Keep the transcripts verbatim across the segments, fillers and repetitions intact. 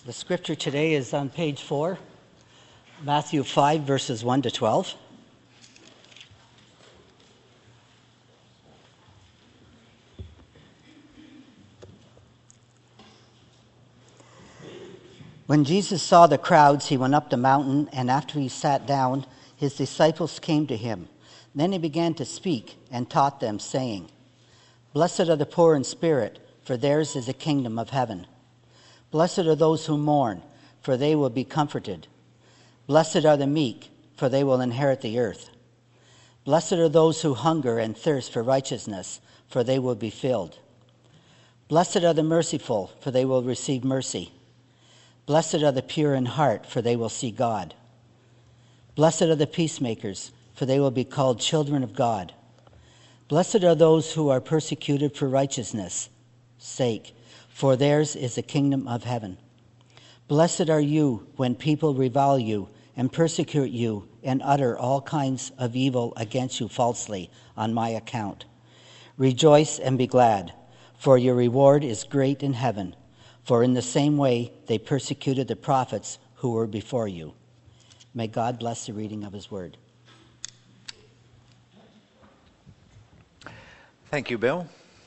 The scripture today is on page four, Matthew five, verses one to twelve. When Jesus saw the crowds, he went up the mountain, and after he sat down, his disciples came to him. Then he began to speak and taught them, saying, "Blessed are the poor in spirit, for theirs is the kingdom of heaven. Blessed are those who mourn, for they will be comforted. Blessed are the meek, for they will inherit the earth. Blessed are those who hunger and thirst for righteousness, for they will be filled. Blessed are the merciful, for they will receive mercy. Blessed are the pure in heart, for they will see God. Blessed are the peacemakers, for they will be called children of God. Blessed are those who are persecuted for righteousness' sake, for theirs is the kingdom of heaven. Blessed are you when people revile you and persecute you and utter all kinds of evil against you falsely on my account. Rejoice and be glad, for your reward is great in heaven. For in the same way they persecuted the prophets who were before you." May God bless the reading of his word. Thank you, Bill.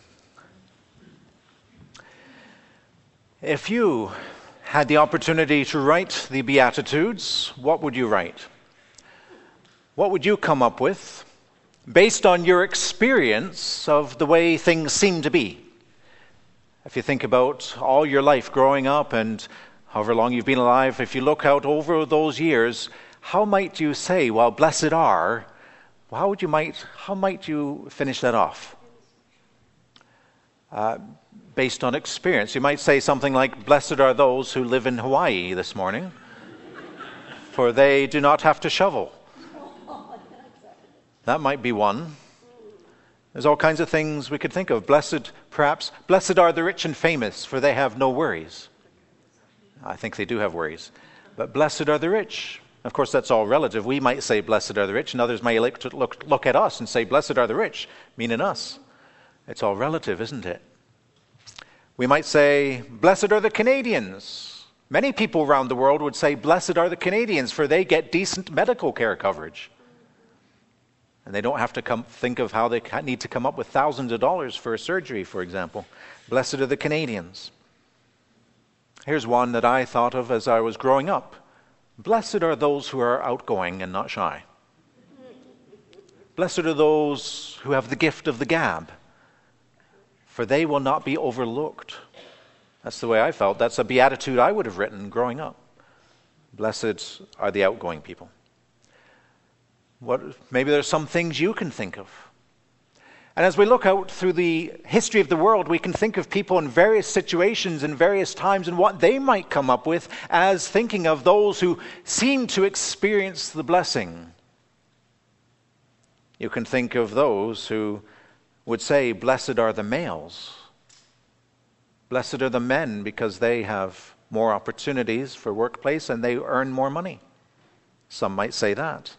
If you had the opportunity to write the Beatitudes, what would you write? What would you come up with based on your experience of the way things seem to be? If you think about all your life growing up and however long you've been alive, if you look out over those years, how might you say, well, blessed are, how would you might, how might you finish that off? Uh, based on experience. You might say something like, blessed are those who live in Hawaii this morning, for they do not have to shovel. That might be one. There's all kinds of things we could think of. Blessed, perhaps, blessed are the rich and famous, for they have no worries. I think they do have worries. But blessed are the rich. Of course, that's all relative. We might say, blessed are the rich, and others might look, to look, look at us and say, blessed are the rich, meaning us. It's all relative, isn't it? We might say, blessed are the Canadians. Many people around the world would say, blessed are the Canadians, for they get decent medical care coverage. And they don't have to come think of how they need to come up with thousands of dollars for a surgery, for example. Blessed are the Canadians. Here's one that I thought of as I was growing up. Blessed are those who are outgoing and not shy. Blessed are those who have the gift of the gab, for they will not be overlooked. That's the way I felt. That's a beatitude I would have written growing up. Blessed are the outgoing people. What, maybe there's some things you can think of. And as we look out through the history of the world, we can think of people in various situations and various times and what they might come up with as thinking of those who seem to experience the blessing. You can think of those who would say, blessed are the males. Blessed are the men because they have more opportunities for workplace and they earn more money. Some might say that.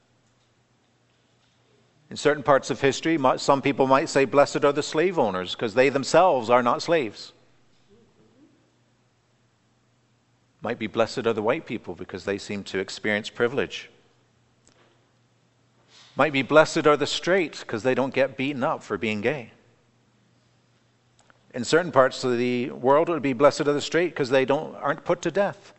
In certain parts of history, some people might say, blessed are the slave owners, because they themselves are not slaves. Might be blessed are the white people, because they seem to experience privilege. Might be blessed are the straight, because they don't get beaten up for being gay. In certain parts of the world, it would be blessed are the straight, because they don't aren't put to death.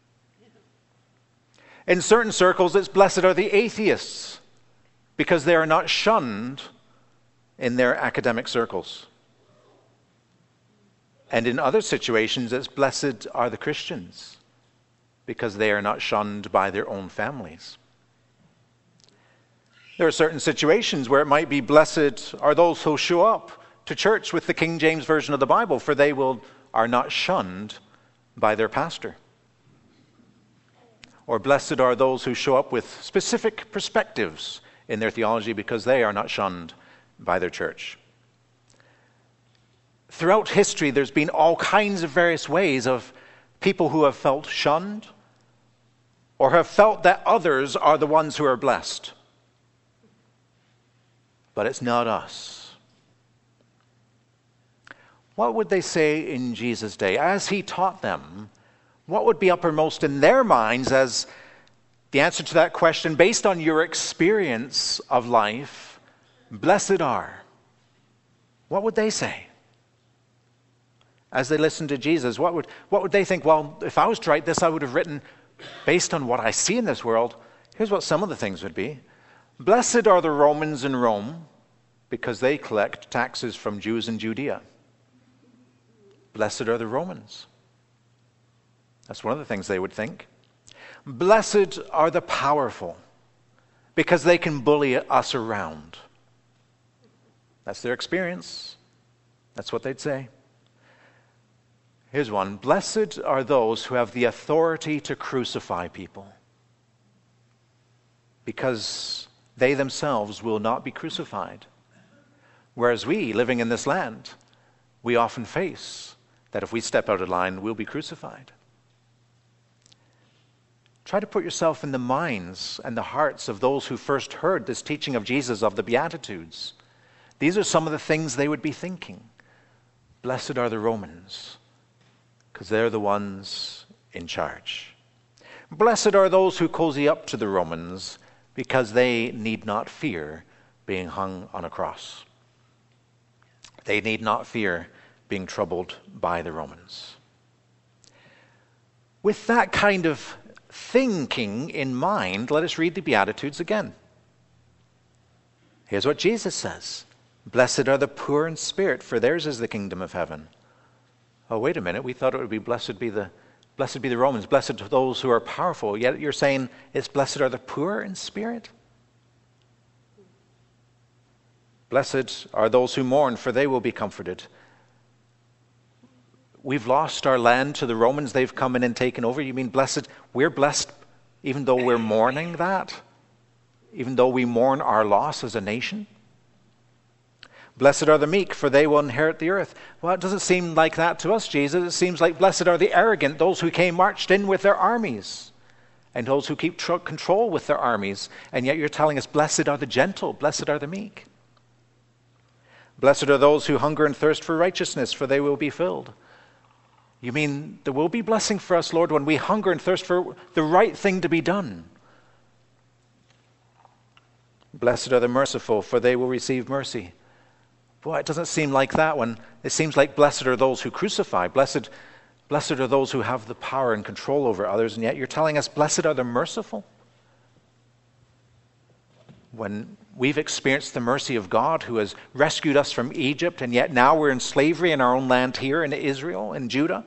In certain circles, it's blessed are the atheists, because they are not shunned in their academic circles. And in other situations, it's blessed are the Christians, because they are not shunned by their own families. There are certain situations where it might be blessed are those who show up to church with the King James Version of the Bible, for they will are not shunned by their pastor. Or blessed are those who show up with specific perspectives in their theology, because they are not shunned by their church. Throughout history, there's been all kinds of various ways of people who have felt shunned or have felt that others are the ones who are blessed. But it's not us. What would they say in Jesus' day? As he taught them, What would be uppermost in their minds as the answer to that question, based on your experience of life? Blessed are. What would they say? As they listen to Jesus, what would, what would they think? Well, if I was to write this, I would have written, based on what I see in this world, here's what some of the things would be. Blessed are the Romans in Rome, because they collect taxes from Jews in Judea. Blessed are the Romans. That's one of the things they would think. Blessed are the powerful, because they can bully us around. That's their experience. That's what they'd say. Here's one. Blessed are those who have the authority to crucify people, because they themselves will not be crucified. Whereas we, living in this land, we often face that if we step out of line, we'll be crucified. Try to put yourself in the minds and the hearts of those who first heard this teaching of Jesus of the Beatitudes. These are some of the things they would be thinking. Blessed are the Romans, because they're the ones in charge. Blessed are those who cozy up to the Romans, because they need not fear being hung on a cross. They need not fear being troubled by the Romans. With that kind of thinking in mind, let us read the Beatitudes again. Here's what Jesus says. Blessed are the poor in spirit, for theirs is the kingdom of heaven. Oh, wait a minute. We thought it would be blessed be the blessed be the Romans, blessed to those who are powerful. Yet you're saying it's blessed are the poor in spirit? Blessed are those who mourn, for they will be comforted. We've lost our land to the Romans. They've come in and taken over. You mean blessed? We're blessed even though we're mourning that? Even though we mourn our loss as a nation? Blessed are the meek, for they will inherit the earth. Well, it doesn't seem like that to us, Jesus. It seems like blessed are the arrogant, those who came marched in with their armies, and those who keep tr- control with their armies. And yet you're telling us blessed are the gentle, blessed are the meek. Blessed are those who hunger and thirst for righteousness, for they will be filled. You mean there will be blessing for us, Lord, when we hunger and thirst for the right thing to be done. Blessed are the merciful, for they will receive mercy. Boy, it doesn't seem like that one. It seems like blessed are those who crucify. Blessed, blessed are those who have the power and control over others, and yet you're telling us blessed are the merciful. When we've experienced the mercy of God who has rescued us from Egypt, and yet now we're in slavery in our own land here in Israel, in Judah.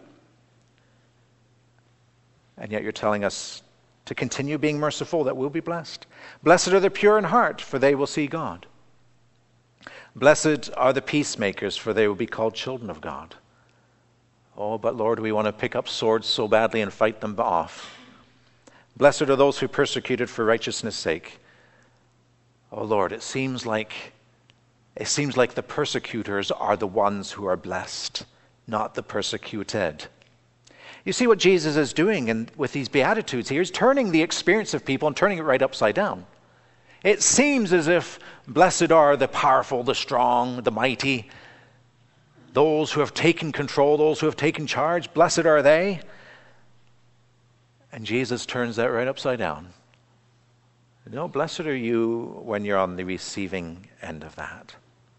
And yet you're telling us to continue being merciful, that we'll be blessed. Blessed are the pure in heart, for they will see God. Blessed are the peacemakers, for they will be called children of God. Oh, but Lord, we want to pick up swords so badly and fight them off. Blessed are those who are persecuted for righteousness' sake. Oh Lord, it seems like it seems like the persecutors are the ones who are blessed, not the persecuted. You see what Jesus is doing in, with these Beatitudes here? He's turning the experience of people and turning it right upside down. It seems as if blessed are the powerful, the strong, the mighty, those who have taken control, those who have taken charge. Blessed are they. And Jesus turns that right upside down. No, blessed are you when you're on the receiving end of that.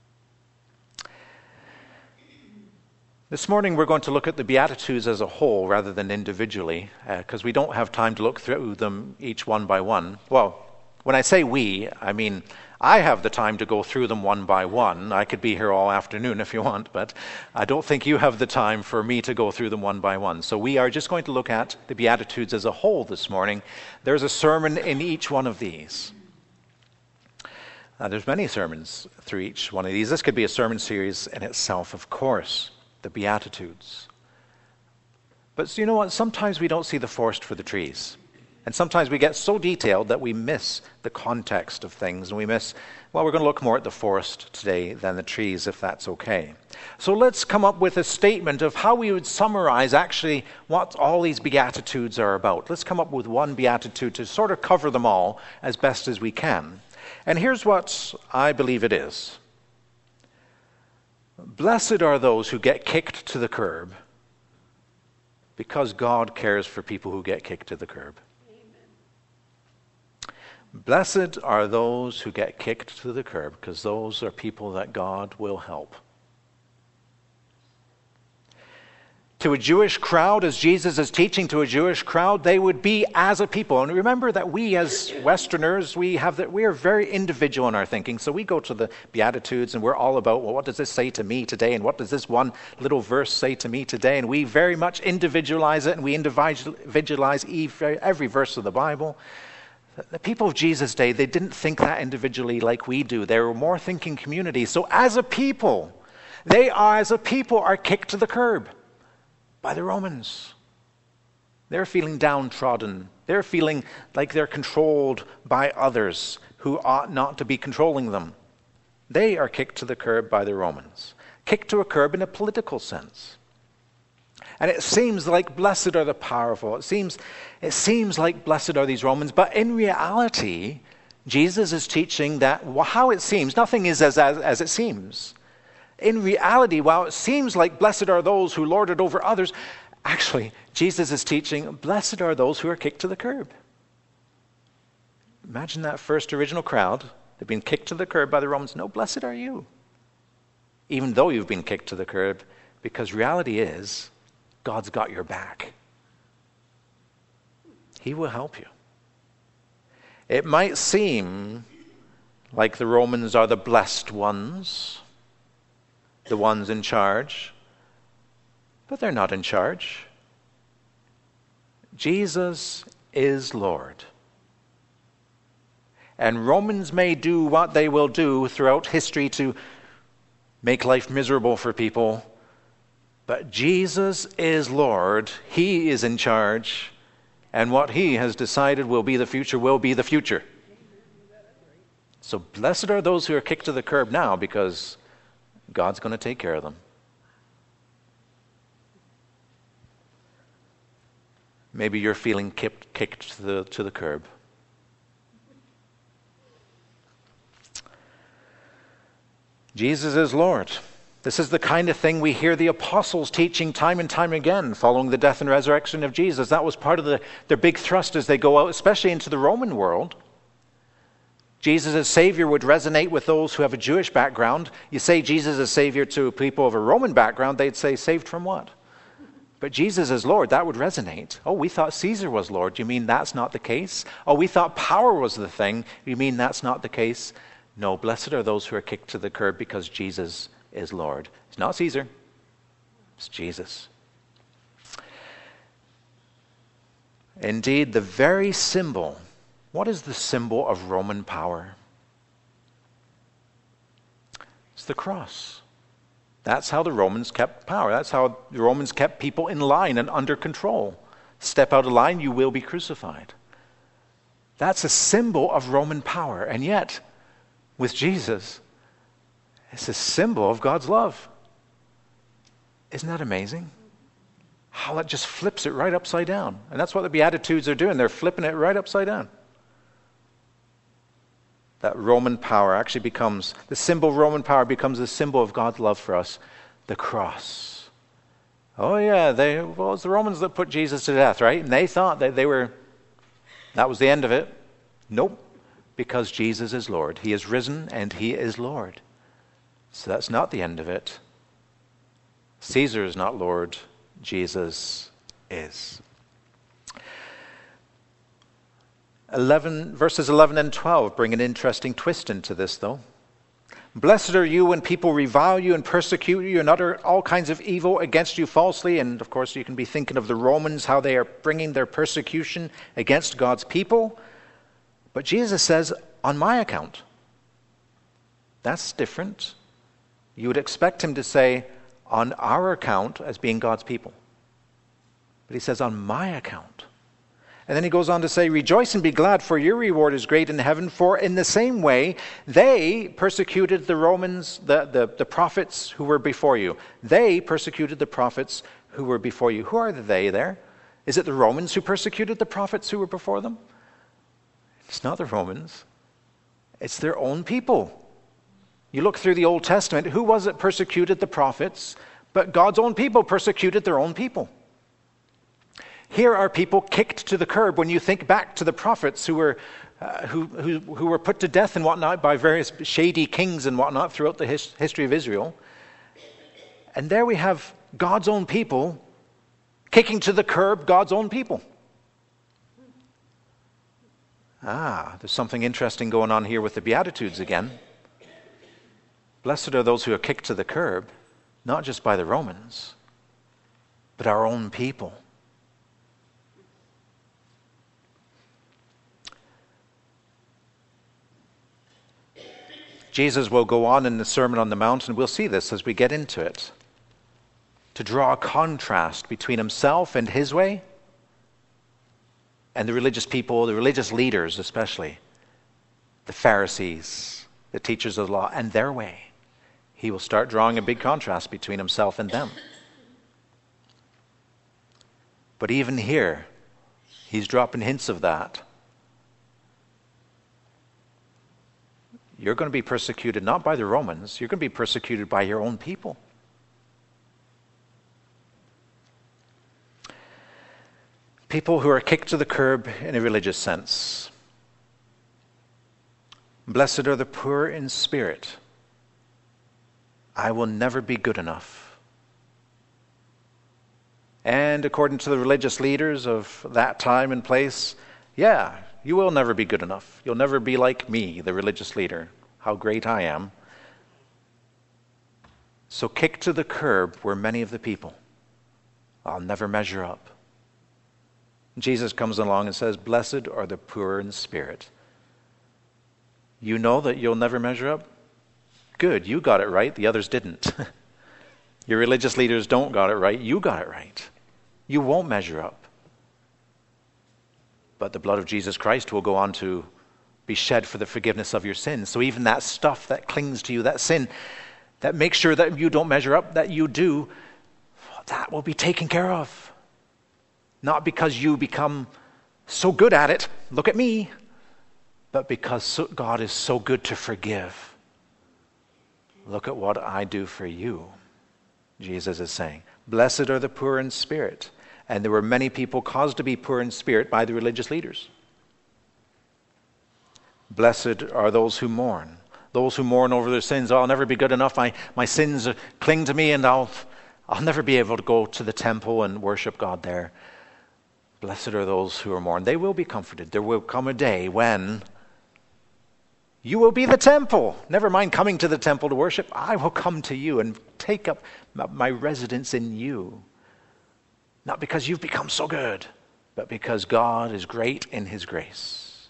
This morning we're going to look at the Beatitudes as a whole rather than individually, because uh, we don't have time to look through them each one by one. Well, when I say we, I mean I have the time to go through them one by one. I could be here all afternoon if you want, but I don't think you have the time for me to go through them one by one. So we are just going to look at the Beatitudes as a whole this morning. There's a sermon in each one of these. Uh, there's many sermons through each one of these. This could be a sermon series in itself, of course, the Beatitudes. But so you know what? Sometimes we don't see the forest for the trees. And sometimes we get so detailed that we miss the context of things, and we miss, well, we're going to look more at the forest today than the trees, if that's okay. So let's come up with a statement of how we would summarize actually what all these Beatitudes are about. Let's come up with one Beatitude to sort of cover them all as best as we can. And here's what I believe it is. Blessed are those who get kicked to the curb Because God cares for people who get kicked to the curb. Amen. Blessed are those who get kicked to the curb, because those are people that God will help. To a Jewish crowd, as Jesus is teaching to a Jewish crowd, they would be as a people. And remember that we as Westerners, we have that we are very individual in our thinking. So we go to the Beatitudes and we're all about, well, what does this say to me today? And what does this one little verse say to me today? And we very much individualize it, and we individualize every verse of the Bible. The people of Jesus' day, they didn't think that individually like we do. They were more thinking community. So as a people, they are, as a people, are kicked to the curb by the Romans. They're feeling downtrodden. They're feeling like they're controlled by others who ought not to be controlling them. They are kicked to the curb by the Romans. Kicked to a curb in a political sense. And it seems like blessed are the powerful. It seems, it seems like blessed are these Romans. But in reality, Jesus is teaching that how it seems, nothing is as, as, as it seems. In reality, while it seems like blessed are those who lord it over others, actually, Jesus is teaching, blessed are those who are kicked to the curb. Imagine that first original crowd. They've been kicked to the curb by the Romans. No, blessed are you. Even though you've been kicked to the curb, because reality is, God's got your back. He will help you. It might seem like the Romans are the blessed ones, the ones in charge, but they're not in charge. Jesus is Lord. And Romans may do what they will do throughout history to make life miserable for people, but Jesus is Lord. He is in charge, and what he has decided will be the future will be the future. So blessed are those who are kicked to the curb now, because God's going to take care of them. Maybe you're feeling kicked, kicked to the, to the curb. Jesus is Lord. This is the kind of thing we hear the apostles teaching time and time again following the death and resurrection of Jesus. That was part of the, their big thrust as they go out, especially into the Roman world. Jesus as Savior would resonate with those who have a Jewish background. You say Jesus as Savior to people of a Roman background, they'd say, saved from what? But Jesus as Lord, that would resonate. Oh, we thought Caesar was Lord. You mean that's not the case? Oh, we thought power was the thing. You mean that's not the case? No, blessed are those who are kicked to the curb because Jesus is Lord. It's not Caesar. It's Jesus. Indeed, the very symbol. What is the symbol of Roman power? It's the cross. That's how the Romans kept power. That's how the Romans kept people in line and under control. Step out of line, you will be crucified. That's a symbol of Roman power. And yet, with Jesus, it's a symbol of God's love. Isn't that amazing? How that just flips it right upside down. And that's what the Beatitudes are doing. They're flipping it right upside down. That Roman power actually becomes, the symbol of Roman power becomes the symbol of God's love for us, the cross. Oh yeah, they, well, it was the Romans that put Jesus to death, right? And they thought that they were, that was the end of it. Nope, because Jesus is Lord. He is risen and he is Lord. So that's not the end of it. Caesar is not Lord, Jesus is. eleven, verses eleven and twelve bring an interesting twist into this, though. Blessed are you when people revile you and persecute you and utter all kinds of evil against you falsely. And of course, you can be thinking of the Romans, how they are bringing their persecution against God's people. But Jesus says, on my account. That's different. You would expect him to say, on our account, as being God's people. But he says, on my account. And then he goes on to say, rejoice and be glad, for your reward is great in heaven. For in the same way, they persecuted the Romans, the, the, the prophets who were before you. They persecuted the prophets who were before you. Who are the they there? Is it the Romans who persecuted the prophets who were before them? It's not the Romans. It's their own people. You look through the Old Testament, who was it persecuted the prophets? But God's own people persecuted their own people. Here are people kicked to the curb. When you think back to the prophets who were uh, who, who who were put to death and whatnot by various shady kings and whatnot throughout the his, history of Israel, and there we have God's own people kicking to the curb God's own people. Ah, there's something interesting going on here with the Beatitudes again. Blessed are those who are kicked to the curb, not just by the Romans, but our own people. Jesus will go on in the Sermon on the Mount, and we'll see this as we get into it, to draw a contrast between himself and his way and the religious people, the religious leaders especially, the Pharisees, the teachers of the law, and their way. He will start drawing a big contrast between himself and them. But even here, he's dropping hints of that. You're going to be persecuted not by the Romans, you're going to be persecuted by your own people. People who are kicked to the curb in a religious sense. Blessed are the poor in spirit. I will never be good enough. And according to the religious leaders of that time and place, yeah, you will never be good enough. You'll never be like me, the religious leader, how great I am. So kicked to the curb were many of the people. I'll never measure up. Jesus comes along and says, blessed are the poor in spirit. You know that you'll never measure up? Good, you got it right, the others didn't. Your religious leaders don't got it right, you got it right. You won't measure up. But the blood of Jesus Christ will go on to be shed for the forgiveness of your sins. So even that stuff that clings to you, that sin, that makes sure that you don't measure up, that you do, that will be taken care of. Not because you become so good at it, look at me, but because God is so good to forgive. Look at what I do for you, Jesus is saying. Blessed are the poor in spirit. And there were many people caused to be poor in spirit by the religious leaders. Blessed are those who mourn. Those who mourn over their sins. Oh, I'll never be good enough. My, my sins cling to me and I'll, I'll never be able to go to the temple and worship God there. Blessed are those who are mourn. They will be comforted. There will come a day when you will be the temple. Never mind coming to the temple to worship. I will come to you and take up my residence in you. Not because you've become so good, but because God is great in his grace.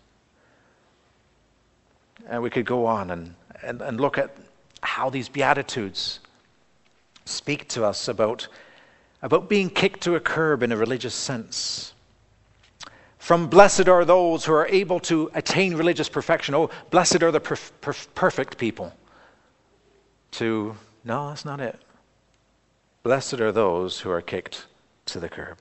And we could go on and, and, and look at how these Beatitudes speak to us about, about being kicked to a curb in a religious sense. From blessed are those who are able to attain religious perfection. Oh, blessed are the perf- perf- perfect people. To, no, that's not it. Blessed are those who are kicked to the curb.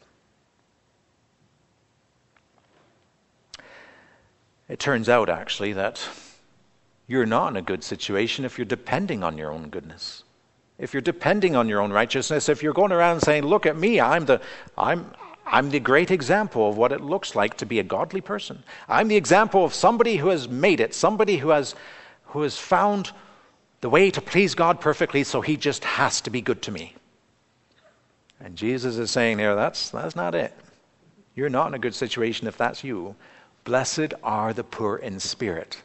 It turns out, actually, that you're not in a good situation if you're depending on your own goodness. If you're depending on your own righteousness, if you're going around saying, look at me, I'm the, I'm, I'm the great example of what it looks like to be a godly person. I'm the example of somebody who has made it, somebody who has, who has found the way to please God perfectly, so he just has to be good to me. And Jesus is saying here, that's, that's not it. You're not in a good situation if that's you. Blessed are the poor in spirit.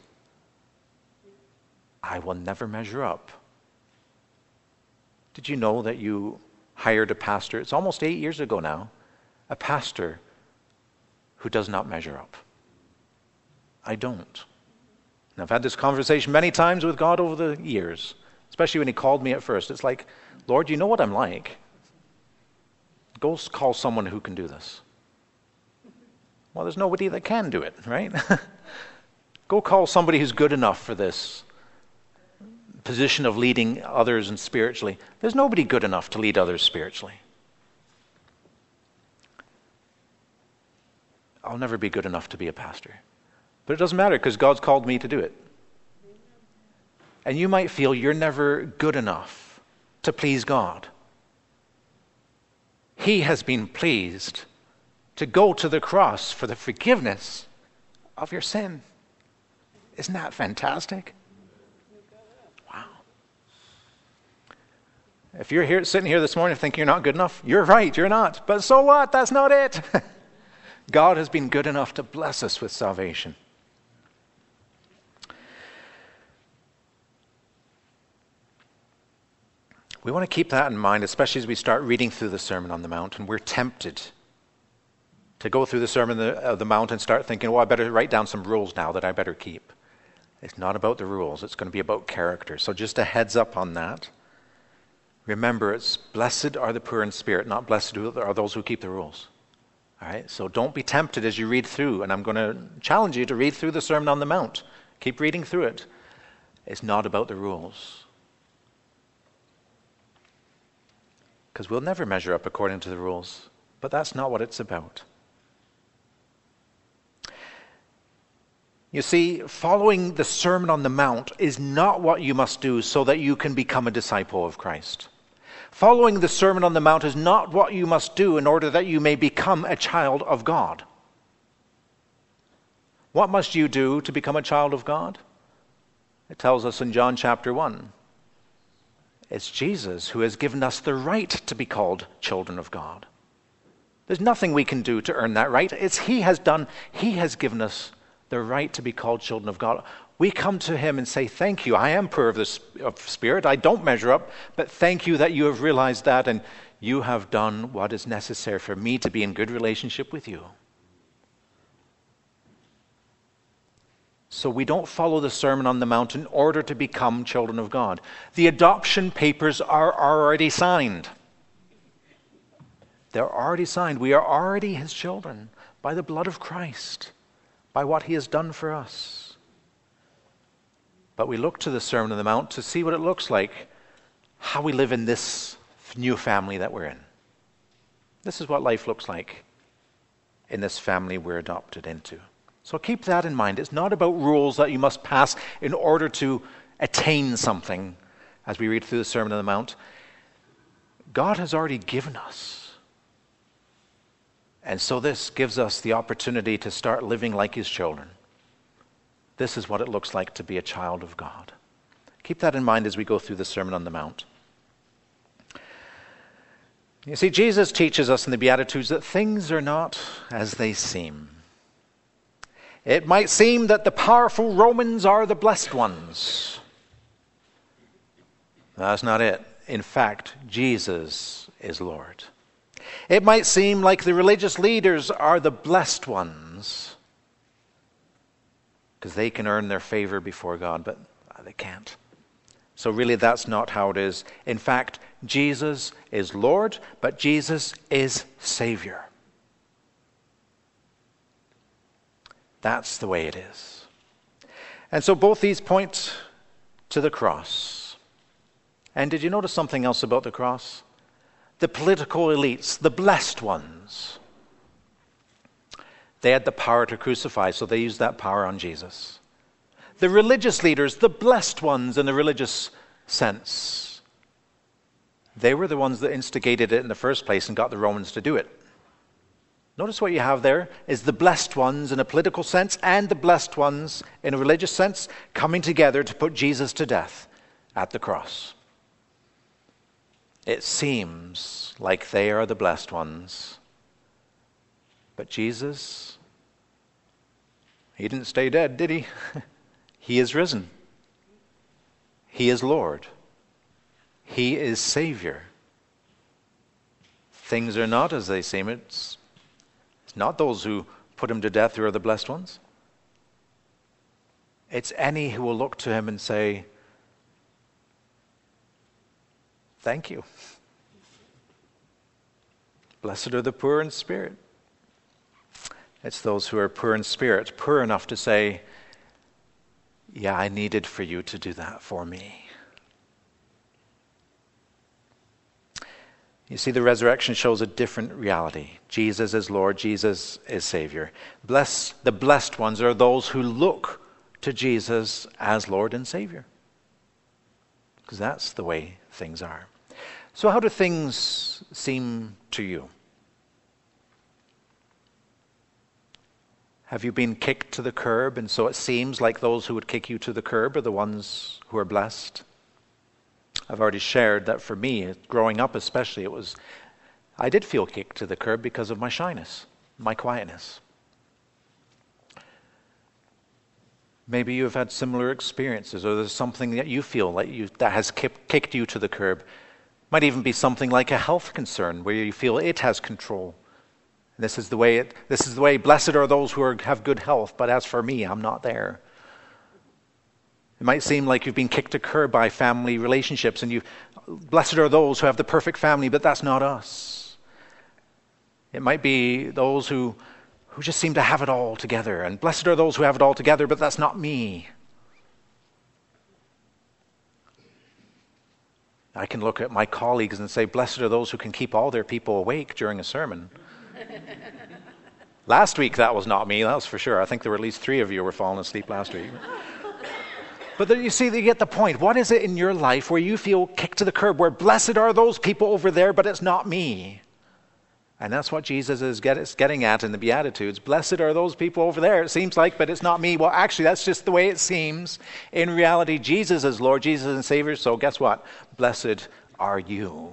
I will never measure up. Did you know that you hired a pastor? It's almost eight years ago now. A pastor who does not measure up. I don't. And I've had this conversation many times with God over the years, especially when he called me at first. It's like, Lord, you know what I'm like. Go call someone who can do this. Well, there's nobody that can do it, right? Go call somebody who's good enough for this position of leading others and spiritually. There's nobody good enough to lead others spiritually. I'll never be good enough to be a pastor. But it doesn't matter because God's called me to do it. And you might feel you're never good enough to please God. He has been pleased to go to the cross for the forgiveness of your sin. Isn't that fantastic? Wow. If you're here sitting here this morning thinking you're not good enough, you're right, you're not. But so what? That's not it. God has been good enough to bless us with salvation. We want to keep that in mind, especially as we start reading through the Sermon on the Mount, and we're tempted to go through the Sermon on the Mount and start thinking, well, I better write down some rules now that I better keep. It's not about the rules. It's going to be about character. So just a heads up on that. Remember, it's blessed are the poor in spirit, not blessed are those who keep the rules. All right? So don't be tempted as you read through, and I'm going to challenge you to read through the Sermon on the Mount. Keep reading through it. It's not about the rules. Because we'll never measure up according to the rules. But that's not what it's about. You see, following the Sermon on the Mount is not what you must do so that you can become a disciple of Christ. Following the Sermon on the Mount is not what you must do in order that you may become a child of God. What must you do to become a child of God? It tells us in John chapter one. It's Jesus who has given us the right to be called children of God. There's nothing we can do to earn that right. It's He has done. He has given us the right to be called children of God. We come to Him and say, thank you. I am poor of the of spirit. I don't measure up, but thank you that you have realized that and you have done what is necessary for me to be in good relationship with you. So we don't follow the Sermon on the Mount in order to become children of God. The adoption papers are already signed. They're already signed. We are already His children by the blood of Christ, by what He has done for us. But we look to the Sermon on the Mount to see what it looks like, how we live in this new family that we're in. This is what life looks like in this family we're adopted into. So keep that in mind. It's not about rules that you must pass in order to attain something as we read through the Sermon on the Mount. God has already given us. And so this gives us the opportunity to start living like His children. This is what it looks like to be a child of God. Keep that in mind as we go through the Sermon on the Mount. You see, Jesus teaches us in the Beatitudes that things are not as they seem. It might seem that the powerful Romans are the blessed ones. That's not it. In fact, Jesus is Lord. It might seem like the religious leaders are the blessed ones because they can earn their favor before God, but they can't. So really that's not how it is. In fact, Jesus is Lord, but Jesus is Savior. That's the way it is. And so both these point to the cross. And did you notice something else about the cross? The political elites, the blessed ones, they had the power to crucify, so they used that power on Jesus. The religious leaders, the blessed ones in the religious sense, they were the ones that instigated it in the first place and got the Romans to do it. Notice what you have there is the blessed ones in a political sense and the blessed ones in a religious sense coming together to put Jesus to death at the cross. It seems like they are the blessed ones. But Jesus, He didn't stay dead, did He? He is risen. He is Lord. He is Savior. Things are not as they seem. It's not those who put Him to death who are the blessed ones. It's any who will look to Him and say, thank you. Blessed are the poor in spirit. It's those who are poor in spirit, poor enough to say, yeah, I needed for you to do that for me. You see, the resurrection shows a different reality. Jesus is Lord, Jesus is Savior. Bless, the blessed ones are those who look to Jesus as Lord and Savior. Because that's the way things are. So how do things seem to you? Have you been kicked to the curb, and so it seems like those who would kick you to the curb are the ones who are blessed? I've already shared that for me, growing up especially, it was, I did feel kicked to the curb because of my shyness, my quietness. Maybe you've had similar experiences, or there's something that you feel like you, that has kicked you to the curb. Might even be something like a health concern, where you feel it has control. This is the way it, this is the way, blessed are those who are, have good health, but as for me, I'm not there. It might seem like you've been kicked to curb by family relationships, and you, blessed are those who have the perfect family, but that's not us. It might be those who, who just seem to have it all together, and blessed are those who have it all together, but that's not me. I can look at my colleagues and say, blessed are those who can keep all their people awake during a sermon. Last week, that was not me, that was for sure. I think there were at least three of you who were falling asleep last week. But then you see, you get the point. What is it in your life where you feel kicked to the curb, where blessed are those people over there, but it's not me? And that's what Jesus is getting at in the Beatitudes. Blessed are those people over there, it seems like, but it's not me. Well, actually, that's just the way it seems. In reality, Jesus is Lord, Jesus is Savior, so guess what? Blessed are you.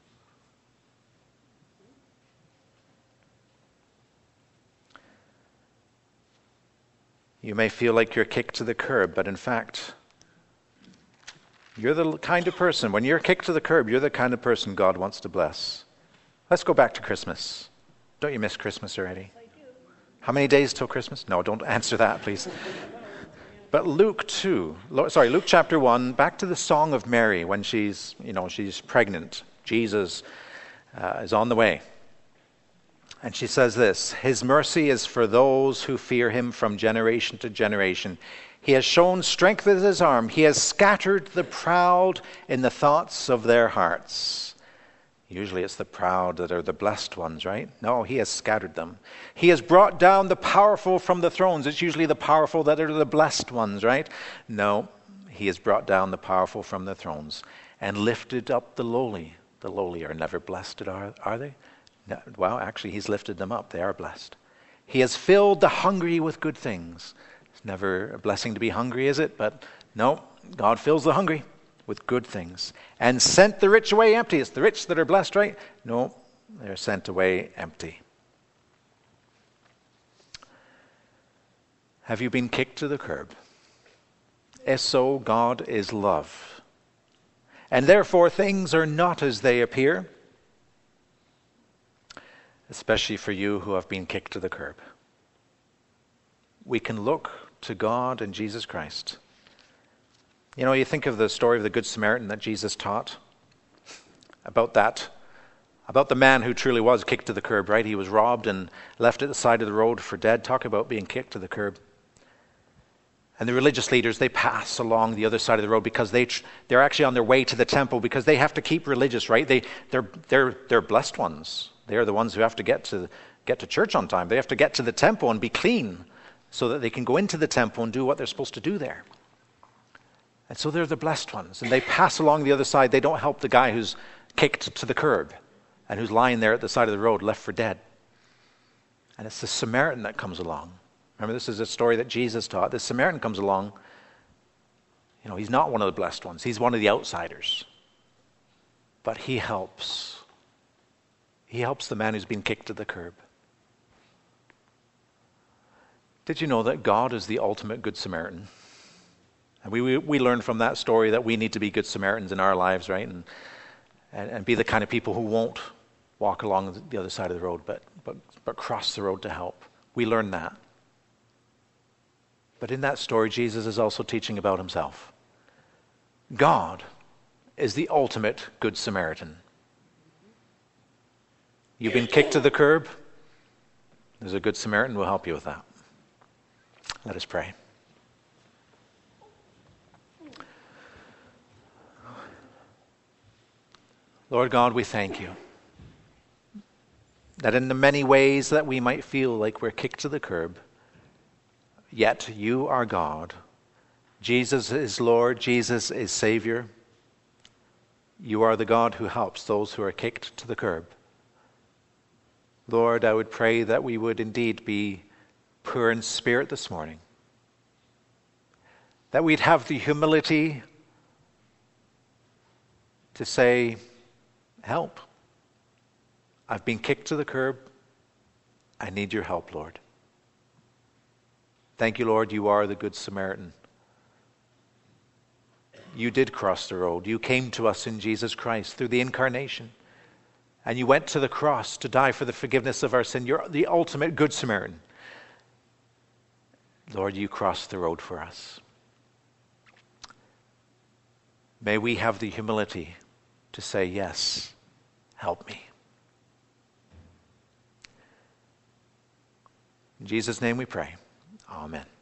You may feel like you're kicked to the curb, but in fact, you're the kind of person, when you're kicked to the curb, you're the kind of person God wants to bless. Let's go back to Christmas. Don't you miss Christmas already? I do. How many days till Christmas? No, don't answer that, please. But Luke two, sorry, Luke chapter one, back to the Song of Mary when she's, you know, she's pregnant. Jesus uh, is on the way. And she says this, his mercy is for those who fear him from generation to generation. He has shown strength with his arm. He has scattered the proud in the thoughts of their hearts. Usually it's the proud that are the blessed ones, right? No, he has scattered them. He has brought down the powerful from the thrones. It's usually the powerful that are the blessed ones, right? No, he has brought down the powerful from the thrones and lifted up the lowly. The lowly are never blessed, are, are they? No, well, actually, he's lifted them up. They are blessed. He has filled the hungry with good things. It's never a blessing to be hungry, is it? But no, God fills the hungry with good things and sent the rich away empty. It's the rich that are blessed, right? No, they're sent away empty. Have you been kicked to the curb? If so, God is love. And therefore, things are not as they appear. Especially for you who have been kicked to the curb. We can look to God and Jesus Christ. You know, you think of the story of the Good Samaritan that Jesus taught. About that. About the man who truly was kicked to the curb, right? He was robbed and left at the side of the road for dead. Talk about being kicked to the curb. And the religious leaders, they pass along the other side of the road because they, they're actually on their way to the temple because they have to keep religious, right? They, they're, they're, they're blessed ones. They're the ones who have to get to get to church on time. They have to get to the temple and be clean so that they can go into the temple and do what they're supposed to do there. And so they're the blessed ones. And they pass along the other side. They don't help the guy who's kicked to the curb and who's lying there at the side of the road, left for dead. And it's the Samaritan that comes along. Remember, this is a story that Jesus taught. The Samaritan comes along. You know, he's not one of the blessed ones. He's one of the outsiders. But he helps. He helps the man who's been kicked to the curb. Did you know that God is the ultimate Good Samaritan? And we, we, we learned from that story that we need to be Good Samaritans in our lives, right? And, and, and be the kind of people who won't walk along the other side of the road, but, but, but cross the road to help. We learned that. But in that story, Jesus is also teaching about himself. God is the ultimate Good Samaritan. You've been kicked to the curb? There's a Good Samaritan who will help you with that. Let us pray. Lord God, we thank you that in the many ways that we might feel like we're kicked to the curb, yet you are God. Jesus is Lord. Jesus is Savior. You are the God who helps those who are kicked to the curb. Lord, I would pray that we would indeed be poor in spirit this morning, that we'd have the humility to say, help. I've been kicked to the curb. I need your help, Lord. Thank you, Lord, you are the Good Samaritan. You did cross the road. You came to us in Jesus Christ through the incarnation. And you went to the cross to die for the forgiveness of our sin. You're the ultimate Good Samaritan. Lord, you crossed the road for us. May we have the humility to say, yes, help me. In Jesus' name we pray. Amen.